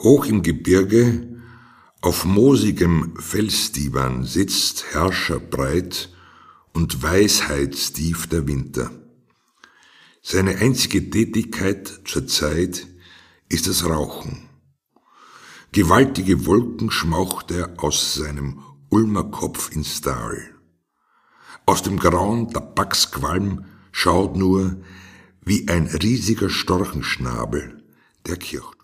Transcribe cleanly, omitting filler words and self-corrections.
Hoch im Gebirge, auf moosigem Felsdivan sitzt herrscherbreit und weisheitstief der Winter. Seine einzige Tätigkeit zur Zeit ist das Rauchen. Gewaltige Wolken schmaucht er aus seinem Ulmer Kopf ins Tal. Aus dem grauen Tabaksqualm schaut nur wie ein riesiger Storchenschnabel der Kirchturm.